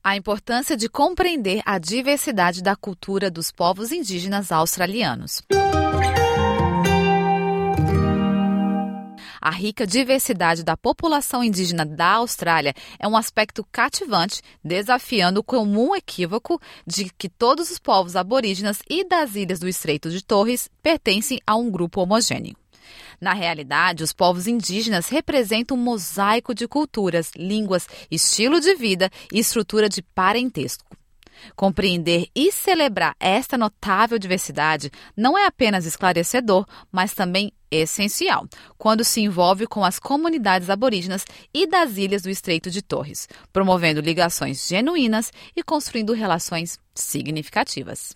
A importância de compreender a diversidade da cultura dos povos indígenas australianos. A rica diversidade da população indígena da Austrália é um aspecto cativante, desafiando o comum equívoco de que todos os povos aborígenas e das ilhas do Estreito de Torres pertencem a um grupo homogêneo. Na realidade, os povos indígenas representam um mosaico de culturas, línguas, estilo de vida e estrutura de parentesco. Compreender e celebrar esta notável diversidade não é apenas esclarecedor, mas também essencial, quando se envolve com as comunidades aborígenas e das ilhas do Estreito de Torres, promovendo ligações genuínas e construindo relações significativas.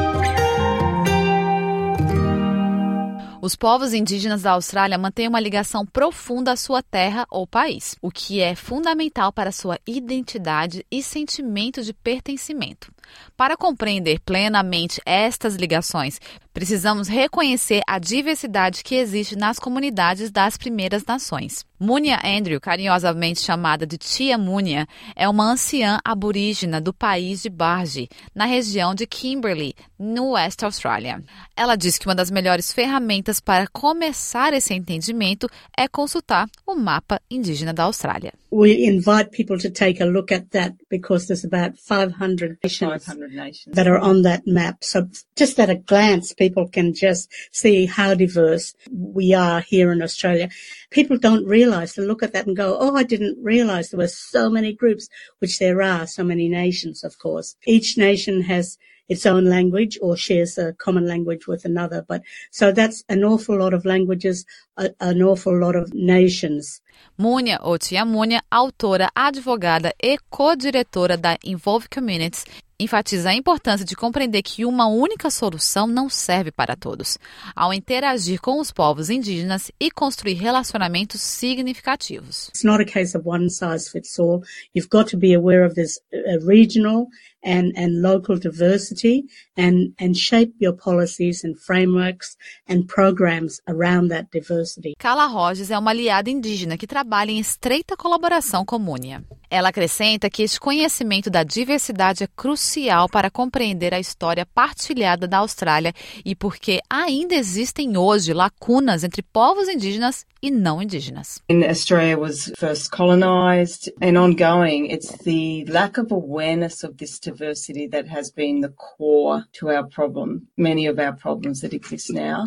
Os povos indígenas da Austrália mantêm uma ligação profunda à sua terra ou país, o que é fundamental para sua identidade e sentimento de pertencimento. Para compreender plenamente estas ligações, precisamos reconhecer a diversidade que existe nas comunidades das Primeiras Nações. Munya Andrew, carinhosamente chamada de Tia Munya, é uma anciã aborígena do país de Barge, na região de Kimberley, no West Austrália. Ela diz que uma das melhores ferramentas para começar esse entendimento é consultar o mapa indígena da Austrália. We invite people to take a look at that because there's about 500 nations that are on that map. So just at a glance, people can just see how diverse we are here in Australia. People don't realise, to look at that and go, oh, I didn't realise there were so many groups, which there are, so many nations, of course. Each nation has its own language or shares a common language with another. But so that's an awful lot of languages, an awful lot of nations. Munya, ou Tia Munya, autora, advogada e co-diretora da Involve Communities, enfatiza a importância de compreender que uma única solução não serve para todos, ao interagir com os povos indígenas e construir relacionamentos significativos. It's not a case of one size fits all. You've got to be aware of this regional and local diversity and shape your policies and frameworks and programs around that diversity. Carla Rogers é uma aliada indígena que trabalha em estreita colaboração com Munya. Ela acrescenta que este conhecimento da diversidade é crucial para compreender a história partilhada da Austrália e porque ainda existem hoje lacunas entre povos indígenas e não indígenas. Australia was first colonized and ongoing, it's the lack of awareness of this diversity that has been the core to our problem, many of our problems that exist now.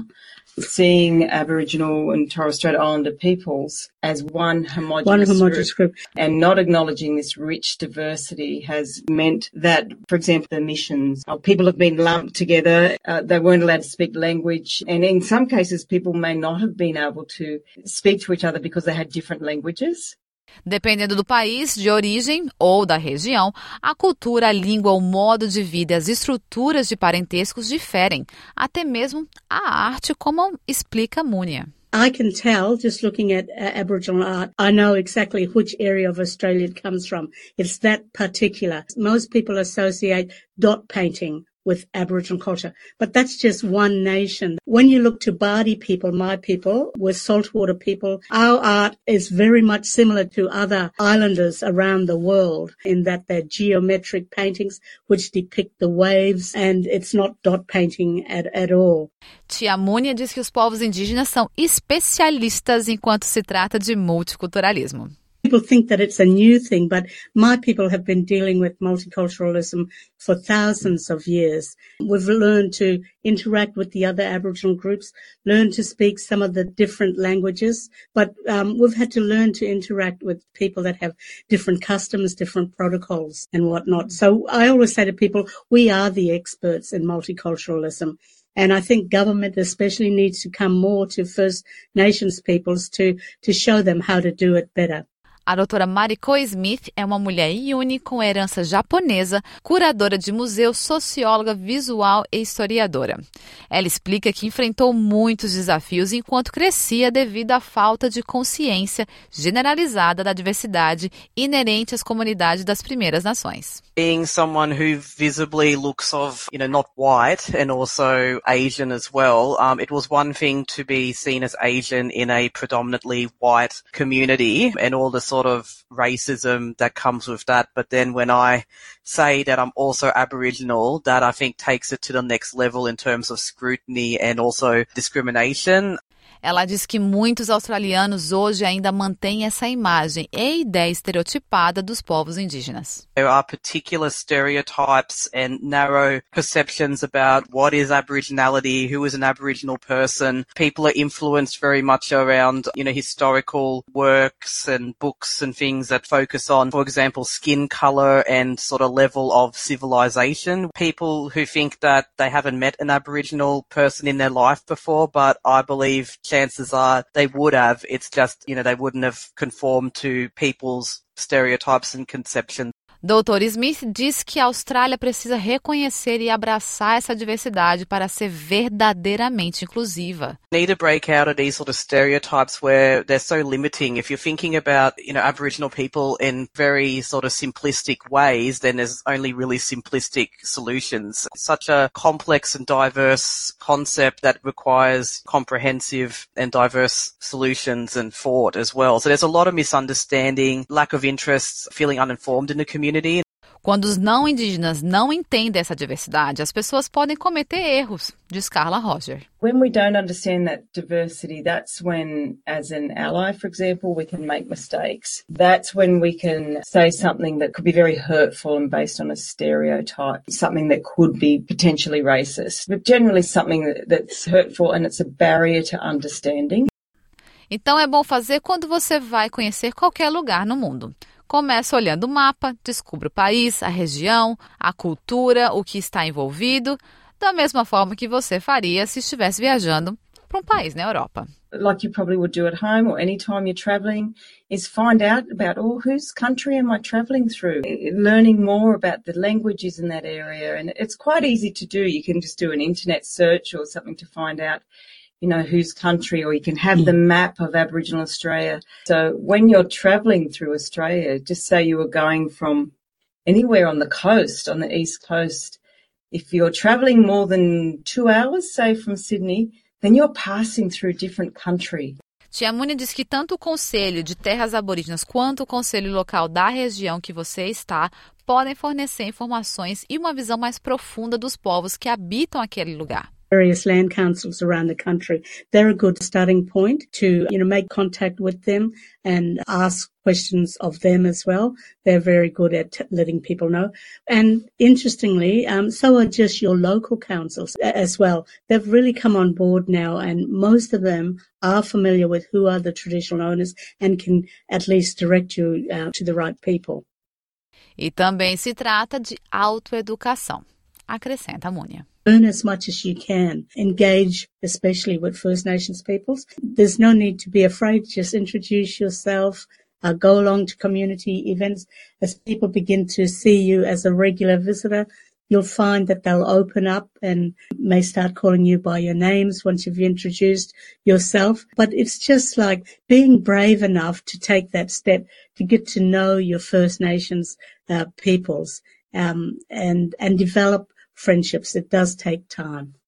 Seeing Aboriginal and Torres Strait Islander peoples as one homogenous group and not acknowledging this rich diversity has meant that, for example, the missions, people have been lumped together, they weren't allowed to speak language, and in some cases people may not have been able to speak to each other because they had different languages. Dependendo do país de origem ou da região, a cultura, a língua, o modo de vida e as estruturas de parentescos diferem, até mesmo a arte, como explica Munya. I can tell, just looking at Aboriginal art, I know exactly which area of Australia it comes from. It's that particular. Most people associate dot painting with Aboriginal culture, but that's just one nation. When you look to Bardi people, my people, we're saltwater people, our art is very much similar to other islanders around the world in that they're geometric paintings which depict the waves, and it's not dot painting at all. Tia Munya diz que os povos indígenas são especialistas enquanto se trata de multiculturalismo. People think that it's a new thing, but my people have been dealing with multiculturalism for thousands of years. We've learned to interact with the other Aboriginal groups, learn to speak some of the different languages, but we've had to learn to interact with people that have different customs, different protocols and whatnot. So I always say to people, we are the experts in multiculturalism. And I think government especially needs to come more to First Nations peoples to show them how to do it better. A doutora Mariko Smith é uma mulher iune com herança japonesa, curadora de museu, socióloga visual e historiadora. Ela explica que enfrentou muitos desafios enquanto crescia devido à falta de consciência generalizada da diversidade inerente às comunidades das Primeiras Nações. Being someone who visibly looks of, not white and also Asian as well, it was one thing to be seen as Asian in a predominantly white community and all the sort of racism that comes with that. But then when I say that I'm also Aboriginal, that I think takes it to the next level in terms of scrutiny and also discrimination. Ela diz que muitos australianos hoje ainda mantêm essa imagem e ideia estereotipada dos povos indígenas. There are particular stereotypes and narrow perceptions about what is Aboriginality, who is an Aboriginal person. People are influenced very much around, historical works and books and things that focus on, for example, skin colour and sort of level of civilization. People who think that they haven't met an Aboriginal person in their life before, but I believe chances are they would have. It's just, they wouldn't have conformed to people's stereotypes and conceptions. Dr. Smith diz que a Austrália precisa reconhecer e abraçar essa diversidade para ser verdadeiramente inclusiva. Need to break out of these sort of stereotypes where they're so limiting. If you're thinking about, Aboriginal people in very sort of simplistic ways, then there's only really simplistic solutions. It's such a complex and diverse concept that requires comprehensive and diverse solutions and thought as well. So there's a lot of misunderstanding, lack of interest, feeling uninformed in the community. Quando os não indígenas não entendem essa diversidade, as pessoas podem cometer erros, diz Carla Roger. When we don't understand that diversity, that's when, as an ally, for example, we can make mistakes. That's when we can say something that could be very hurtful and based on a stereotype, something that could be potentially racist, but generally something that's hurtful and it's a barrier to understanding. Então é bom fazer quando você vai conhecer qualquer lugar no mundo. Comece olhando o mapa, descubra o país, a região, a cultura, o que está envolvido, da mesma forma que você faria se estivesse viajando para um país na Europa. Like you probably would do at home or any time you're travelling, is find out about, whose country am I travelling through? Learning more about the languages in that area. And it's quite easy to do. You can just do an internet search or something to find out whose country, or you can have the map of Aboriginal Australia. So when you're travelling through Australia, just say you were going from anywhere on the coast, on the east coast, if you're travelling more than 2 hours, say from Sydney, then you're passing through a different country. Tia Muni diz que tanto o Conselho de Terras Aborígenas quanto o Conselho Local da região que você está podem fornecer informações e uma visão mais profunda dos povos que habitam aquele lugar. Various land councils around the country, they're a good starting point to, make contact with them and ask questions of them as well. They're very good at letting people know. And interestingly, so are just your local councils as well. They've really come on board now, and most of them are familiar with who are the traditional owners and can at least direct you to the right people. E também se trata de autoeducação, acrescenta a Múnia. Learn as much as you can. Engage, especially with First Nations peoples. There's no need to be afraid. Just introduce yourself. Go along to community events. As people begin to see you as a regular visitor, you'll find that they'll open up and may start calling you by your names once you've introduced yourself. But it's just like being brave enough to take that step to get to know your First Nations peoples and develop friendships. It does take time.